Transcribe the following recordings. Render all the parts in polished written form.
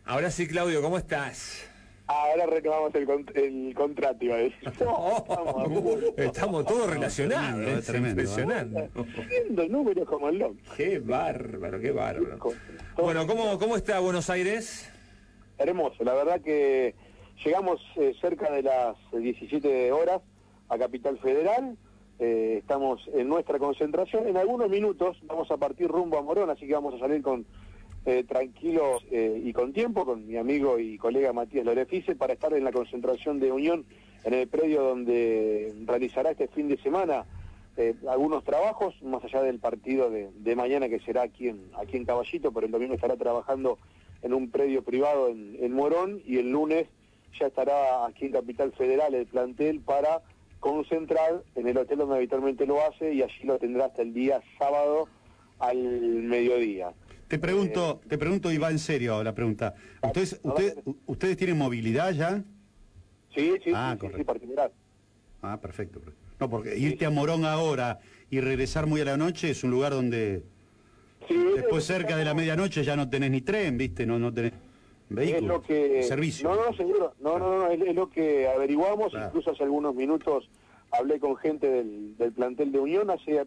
Ahora sí, Claudio, ¿cómo estás? Ahora retomamos el contrato, iba a decir. Estamos todos relacionados, tremendo, es tremendo, impresionante. Viendo números como el loco. Qué bárbaro, qué bárbaro. Bueno, ¿cómo está Buenos Aires? Hermoso, la verdad que llegamos cerca de las 17 horas a Capital Federal. Estamos en nuestra concentración. En algunos minutos vamos a partir rumbo a Morón, así que vamos a salir tranquilos y con tiempo, con mi amigo y colega Matías Lorefice, para estar en la concentración de Unión, en el predio donde realizará este fin de semana algunos trabajos, más allá del partido de mañana, que será aquí en Caballito, pero el domingo estará trabajando en un predio privado en Morón, y el lunes ya estará aquí en Capital Federal el plantel para concentrar en el hotel donde habitualmente lo hace, y allí lo tendrá hasta el día sábado al mediodía. Te pregunto, y va en serio la pregunta. ¿Ustedes tienen movilidad ya? Sí, Correcto. sí, particular. Ah, perfecto. No, porque irte a Morón ahora y regresar muy a la noche es un lugar donde después cerca de la medianoche ya no tenés ni tren, ¿viste? No tenés vehículo, servicio. No, seguro. No, es lo que averiguamos. Claro. Incluso hace algunos minutos hablé con gente del plantel de Unión, hace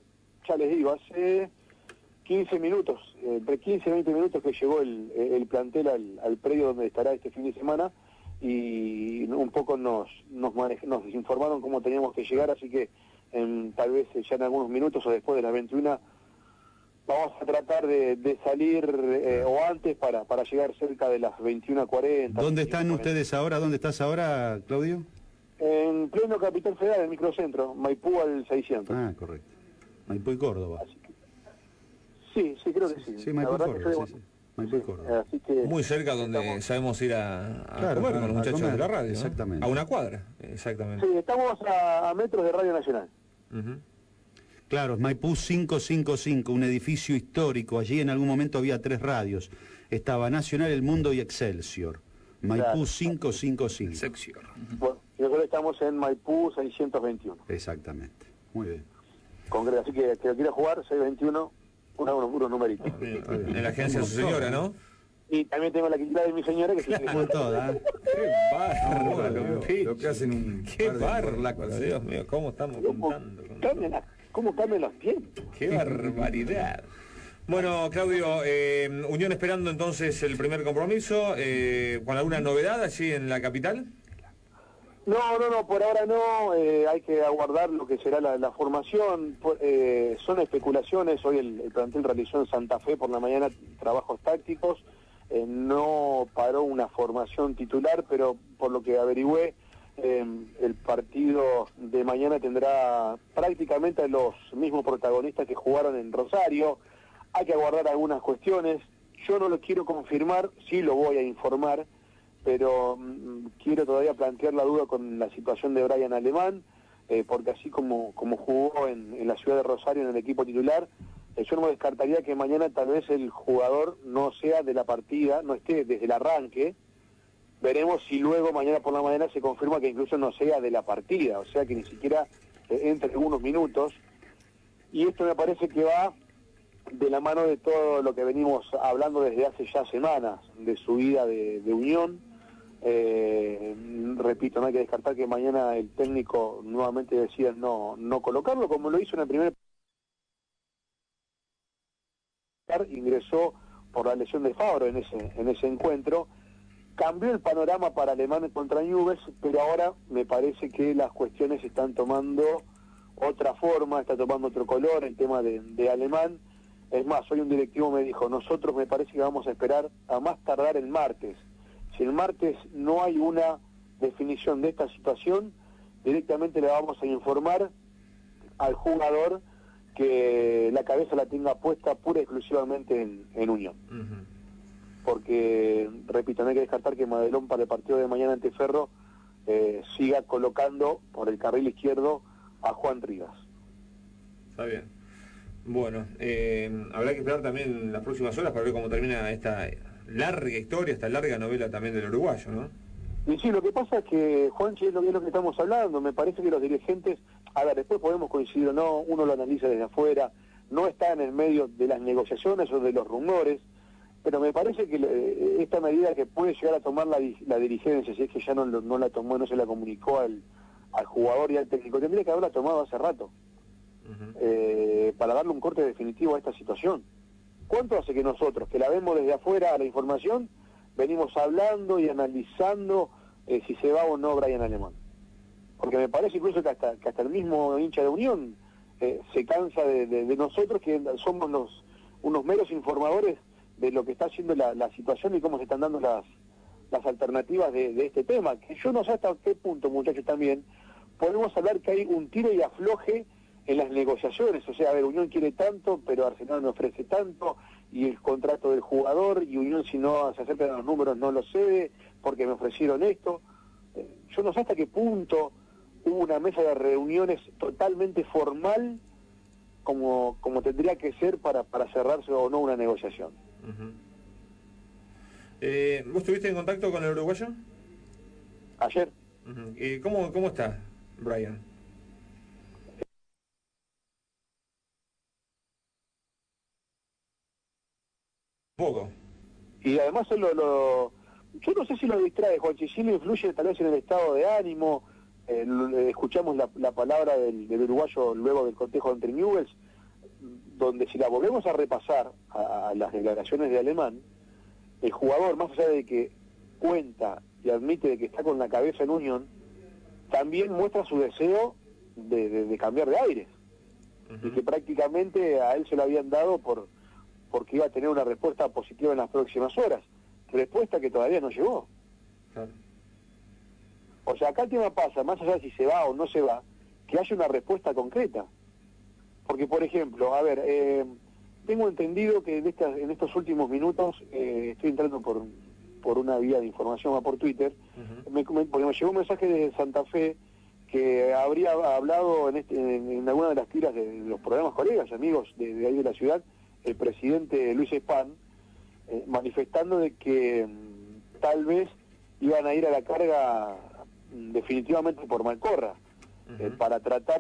15 minutos, entre 15 y 20 minutos que llegó el plantel al predio donde estará este fin de semana, y un poco nos informaron cómo teníamos que llegar, así que tal vez ya en algunos minutos o después de las 21 vamos a tratar de salir o antes para llegar cerca de las 21:40. ¿Dónde están ustedes ahora? ¿Dónde estás ahora, Claudio? En pleno Capital Federal, el microcentro, Maipú al 600. Ah, correcto. Maipú y Córdoba. Sí, creo que sí. Sí, Maipú y Córdoba, sí. Maipú y Córdoba. Así que muy cerca donde sabemos ir a comer con los muchachos de la radio. Exactamente. ¿No? A una cuadra, exactamente. Sí, estamos a metros de Radio Nacional. Claro, es Maipú 555, un edificio histórico. Allí en algún momento había 3 radios. Estaba Nacional, El Mundo y Excelsior. Maipú 555. Excelsior. Bueno, nosotros estamos en Maipú 621. Exactamente. Muy bien. Congreso, así que lo quiere jugar, 621, unos numeritos. En la agencia de su señora, ¿no? Y también tengo la quinta de mi señora, que se Con toda. Qué bárbaro, lo que hacen un qué bárbaro, Dios mío, cómo estamos contando. ¿Cómo cambian los tiempos? Qué barbaridad. Bueno, Claudio, Unión esperando entonces el primer compromiso, ¿con alguna novedad allí en la capital? No, por ahora no, hay que aguardar lo que será la formación. Son especulaciones. Hoy el plantel realizó en Santa Fe por la mañana trabajos tácticos, no paró una formación titular, pero por lo que averigüé, el partido de mañana tendrá prácticamente a los mismos protagonistas que jugaron en Rosario. Hay que aguardar algunas cuestiones. Yo no lo quiero confirmar, sí lo voy a informar, pero quiero todavía plantear la duda con la situación de Brian Alemán, porque así como jugó en la ciudad de Rosario en el equipo titular, yo no me descartaría que mañana tal vez el jugador no sea de la partida, no esté desde el arranque. Veremos si luego mañana por la mañana se confirma que incluso no sea de la partida, o sea que ni siquiera entre algunos minutos. Y esto me parece que va de la mano de todo lo que venimos hablando desde hace ya semanas, de su vida de Unión. Repito, no hay que descartar que mañana el técnico nuevamente decida no colocarlo, como lo hizo en el primer. Ingresó por la lesión de Fabro en ese encuentro. Cambió el panorama para Alemán contra Newell's, pero ahora me parece que las cuestiones están tomando otra forma, está tomando otro color el tema de Alemán. Es más, hoy un directivo me dijo, nosotros me parece que vamos a esperar a más tardar el martes. Si el martes no hay una definición de esta situación, directamente le vamos a informar al jugador que la cabeza la tenga puesta pura y exclusivamente en Unión. Porque, repito, no hay que descartar que Madelón para el partido de mañana ante Ferro siga colocando por el carril izquierdo a Juan Rivas. Está bien. Bueno, habrá que esperar también las próximas horas para ver cómo termina esta larga historia, esta larga novela también del uruguayo, ¿no? Y sí, lo que pasa es que, Juanchi, es lo que estamos hablando. Me parece que los dirigentes, a ver, después podemos coincidir o no, uno lo analiza desde afuera, no está en el medio de las negociaciones o de los rumores, pero me parece que esta medida que puede llegar a tomar la dirigencia, si es que ya no la tomó, no se la comunicó al jugador y al técnico, tendría que haberla tomado hace rato, para darle un corte definitivo a esta situación. ¿Cuánto hace que nosotros, que la vemos desde afuera a la información, venimos hablando y analizando si se va o no Brian Alemán? Porque me parece incluso que hasta el mismo hincha de Unión se cansa de nosotros, que somos unos meros informadores de lo que está haciendo la situación y cómo se están dando las alternativas de este tema. Que yo no sé hasta qué punto, muchachos, también podemos hablar que hay un tiro y afloje en las negociaciones. O sea, a ver, Unión quiere tanto, pero Arsenal me ofrece tanto, y el contrato del jugador, y Unión, si no se acercan a los números, no lo cede, porque me ofrecieron esto. Yo no sé hasta qué punto hubo una mesa de reuniones totalmente formal, como tendría que ser para cerrarse o no una negociación. ¿Vos estuviste en contacto con el uruguayo? Ayer. ¿Cómo está Brian? Poco. Y además yo no sé si lo distrae, Juanchi, si lo influye tal vez en el estado de ánimo. Escuchamos la palabra del uruguayo luego del cotejo entre Newells, donde si la volvemos a repasar a las declaraciones de Alemán, el jugador, más allá de que cuenta y admite de que está con la cabeza en Unión, también muestra su deseo de cambiar de aires. Y que prácticamente a él se lo habían dado porque iba a tener una respuesta positiva en las próximas horas. Respuesta que todavía no llegó. Claro. O sea, acá el tema pasa, más allá de si se va o no se va, que haya una respuesta concreta. Porque, por ejemplo, a ver, tengo entendido que en estos últimos minutos, estoy entrando por una vía de información, por Twitter, porque me llegó un mensaje de Santa Fe que habría hablado en alguna de las tiras de los programas colegas, amigos de ahí de la ciudad, el presidente Luis Espán, manifestando de que tal vez iban a ir a la carga definitivamente por Malcorra, para tratar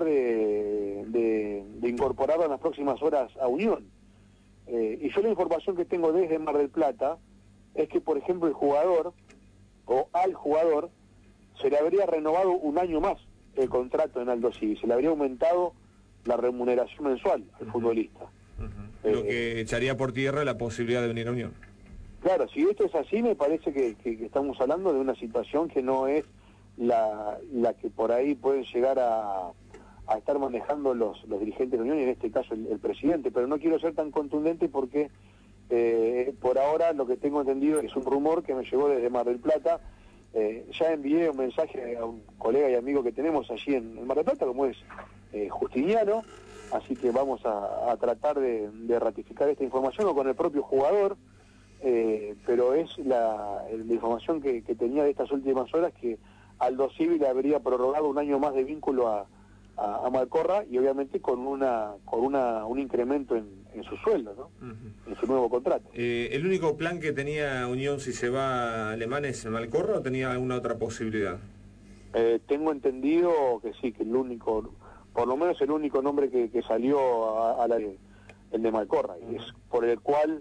de incorporarlo en las próximas horas a Unión. Y yo la información que tengo desde Mar del Plata es que, por ejemplo, el jugador, o al jugador, se le habría renovado un año más el contrato en Aldo Civi, se le habría aumentado la remuneración mensual al futbolista. Lo que echaría por tierra la posibilidad de venir a Unión. Claro, si esto es así, me parece que estamos hablando de una situación que no es la que por ahí pueden llegar a estar manejando los dirigentes de Unión, y en este caso el presidente, pero no quiero ser tan contundente porque por ahora lo que tengo entendido es un rumor que me llegó desde Mar del Plata. Ya envié un mensaje a un colega y amigo que tenemos allí en Mar del Plata, como es Justiniano, así que vamos a tratar de ratificar esta información, o con el propio jugador, pero es la información que tenía de estas últimas horas, que Aldo Civi le habría prorrogado un año más de vínculo a Malcorra, y obviamente con un incremento en su sueldo, ¿no? En su nuevo contrato. ¿El único plan que tenía Unión si se va Alemán es Malcorra, o tenía alguna otra posibilidad? Tengo entendido que sí, que el único, por lo menos el único nombre que salió el de Malcorra, y es por el cual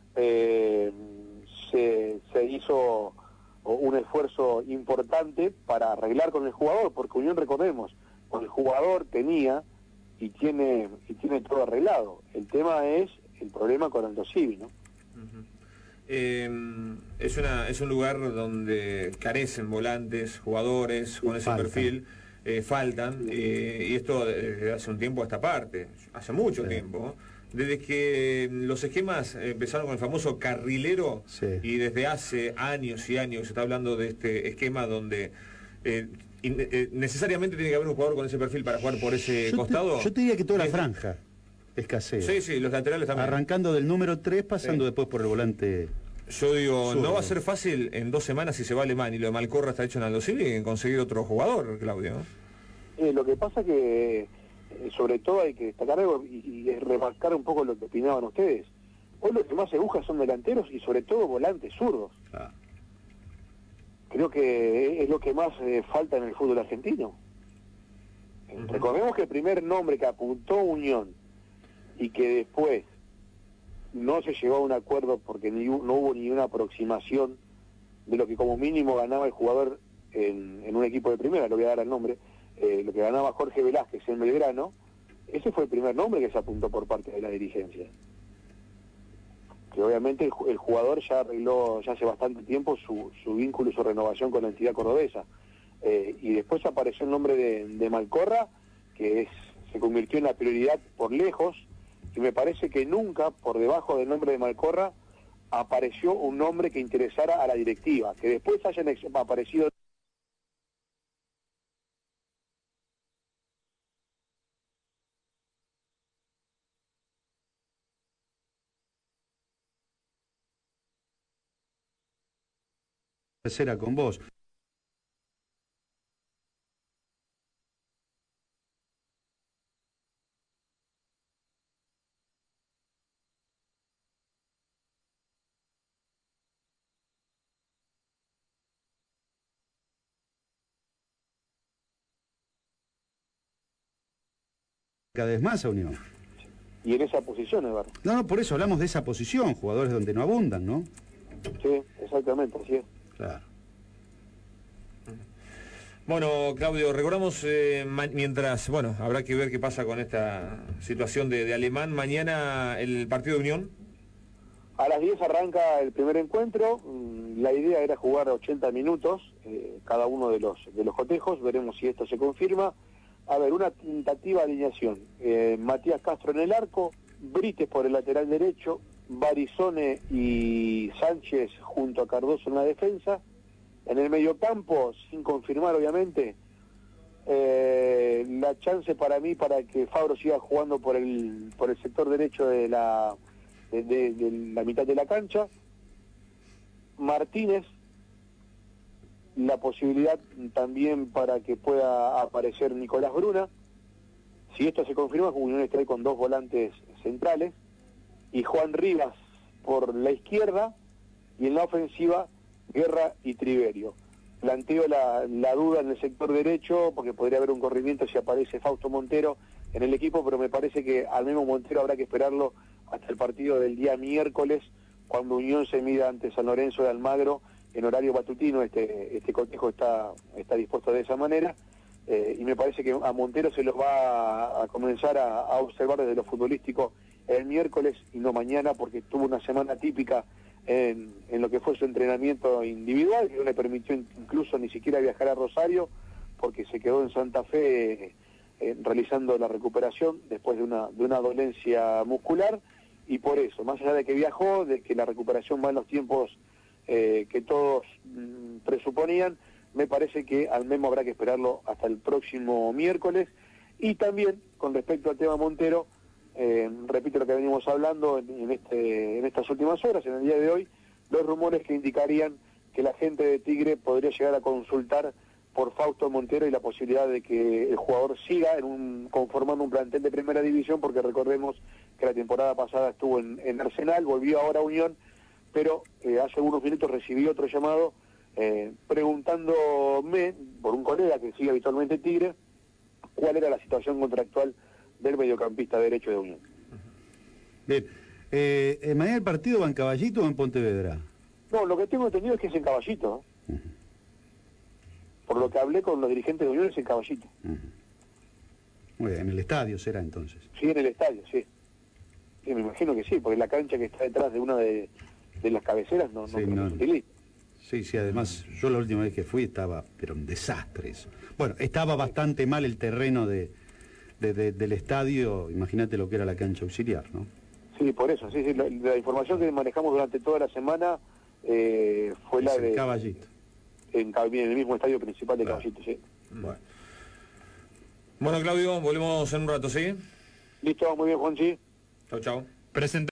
se hizo un esfuerzo importante para arreglar con el jugador, porque Unión, recordemos, con el jugador tenía y tiene todo arreglado. El tema es el problema con Aldo Civi, ¿no? Es un lugar donde carecen volantes, jugadores con ese perfil, faltan, y esto desde hace un tiempo a esta parte, hace mucho tiempo, desde que los esquemas empezaron con el famoso carrilero, y desde hace años y años se está hablando de este esquema donde necesariamente tiene que haber un jugador con ese perfil para jugar por ese costado. Yo te diría que toda la franja escasea. Sí, los laterales también. Arrancando del número 3, pasando después por el volante. Yo digo, zurdo. no va a ser fácil en 2 semanas, si se va Alemán y lo de Malcorra está hecho en Aldo Civi, en conseguir otro jugador, Claudio, ¿no? Lo que pasa que, sobre todo hay que destacar algo y remarcar un poco lo que opinaban ustedes. Hoy lo que más se busca son delanteros y sobre todo volantes zurdos. Creo que es lo que más falta en el fútbol argentino. Recordemos que el primer nombre que apuntó Unión y que después no se llegó a un acuerdo porque no hubo ni una aproximación de lo que como mínimo ganaba el jugador en un equipo de primera, le voy a dar el nombre, lo que ganaba Jorge Velázquez en Belgrano. Ese fue el primer nombre que se apuntó por parte de la dirigencia. Que obviamente el jugador ya arregló ya hace bastante tiempo su vínculo y su renovación con la entidad cordobesa. Y después apareció el nombre de Malcorra, que se convirtió en la prioridad por lejos, y me parece que nunca, por debajo del nombre de Malcorra, apareció un nombre que interesara a la directiva. Que después hayan aparecido... Tercera con vos. Cada vez más a Unión. Y en esa posición, Eduardo. No, por eso hablamos de esa posición, jugadores donde no abundan, ¿no? Sí, exactamente, así es. Claro. Bueno, Claudio, recordamos mientras, bueno, habrá que ver qué pasa con esta situación de Alemán. Mañana el partido de Unión. A las 10 arranca el primer encuentro. La idea era jugar 80 minutos, cada uno de los cotejos. Veremos si esto se confirma. A ver, una tentativa alineación. Matías Castro en el arco, Brites por el lateral derecho, Barizone y Sánchez junto a Cardoso en la defensa. En el mediocampo, sin confirmar obviamente, la chance para mí para que Fabro siga jugando por el sector derecho de la mitad de la cancha. Martínez, la posibilidad también para que pueda aparecer Nicolás Bruna. Si esto se confirma, Unión estará con dos volantes centrales, y Juan Rivas por la izquierda, y en la ofensiva Guerra y Triverio. Planteo la duda en el sector derecho, porque podría haber un corrimiento si aparece Fausto Montero en el equipo, pero me parece que al mismo Montero habrá que esperarlo hasta el partido del día miércoles, cuando Unión se mida ante San Lorenzo de Almagro en horario matutino. Este cotejo está dispuesto de esa manera, y me parece que a Montero se lo va a comenzar a observar desde lo futbolístico el miércoles y no mañana, porque tuvo una semana típica en lo que fue su entrenamiento individual, que no le permitió incluso ni siquiera viajar a Rosario, porque se quedó en Santa Fe realizando la recuperación después de una dolencia muscular. Y por eso, más allá de que viajó, de que la recuperación va en los tiempos que todos presuponían, me parece que al Memo habrá que esperarlo hasta el próximo miércoles. Y también, con respecto al tema Montero, repito lo que venimos hablando en estas últimas horas, en el día de hoy, los rumores que indicarían que la gente de Tigre podría llegar a consultar por Fausto Montero y la posibilidad de que el jugador siga conformando un plantel de primera división, porque recordemos que la temporada pasada estuvo en Arsenal, volvió ahora a Unión, pero hace unos minutos recibí otro llamado preguntándome por un colega que sigue habitualmente Tigre cuál era la situación contractual del mediocampista derecho de Unión. Bien, ¿mañana el partido va en Caballito o en Pontevedra? No, lo que tengo entendido es que es en Caballito, ¿eh? Por lo que hablé con los dirigentes de Unión, es en Caballito. Muy bien, en el estadio será entonces. Sí, en el estadio, sí. Sí, me imagino que sí, porque la cancha que está detrás de una de las cabeceras no se utiliza. Sí, además, yo la última vez que fui estaba, pero un desastre eso. Bueno, estaba bastante mal el terreno del estadio, imagínate lo que era la cancha auxiliar, ¿no? Sí, por eso, sí, la información que manejamos durante toda la semana fue la de... Caballito. En el mismo estadio principal de Caballito, sí. Bueno, Claudio, volvemos en un rato, ¿sí? Listo, muy bien, Juanchi. Chau, chau.